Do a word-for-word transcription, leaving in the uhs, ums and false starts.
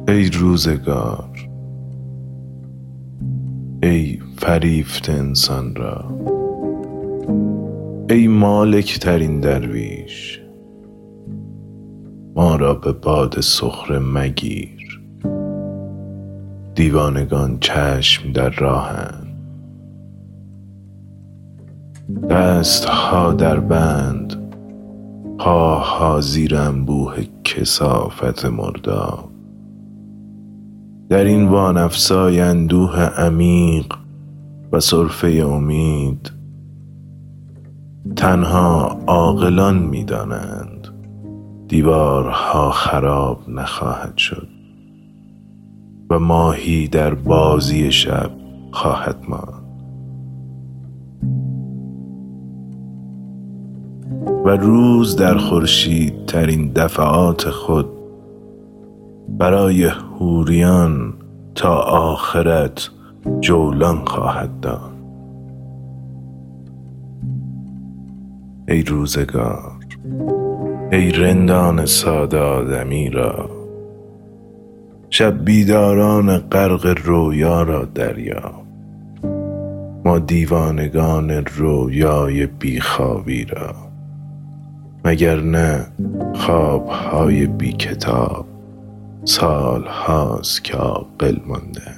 ای روزگار، ای فریفته انسان را، ای مالک ترین درویش، ما را به باد سخره مگیر. دیوانگان چشم در راهند، دستها در بند، پاها زیر انبوه کثافت مرداب. در این وانفسای اندوه عمیق و سرفه امید، تنها عاقلان می دانند دیوارها خراب نخواهد شد و ماهی در بازی شب خواهد ماند. و روز در خورشید ترین دفعات خود برای حوریان تا آخرت جولان خواهد داد. ای روزگار، ای رندان ساده آدمی را، شب بیداران غرق رویا را دریاب. ما دیوانگان رویای بیخوابی را، مگر نه خوابهای بی کتاب سال هاست که عاقل مانده.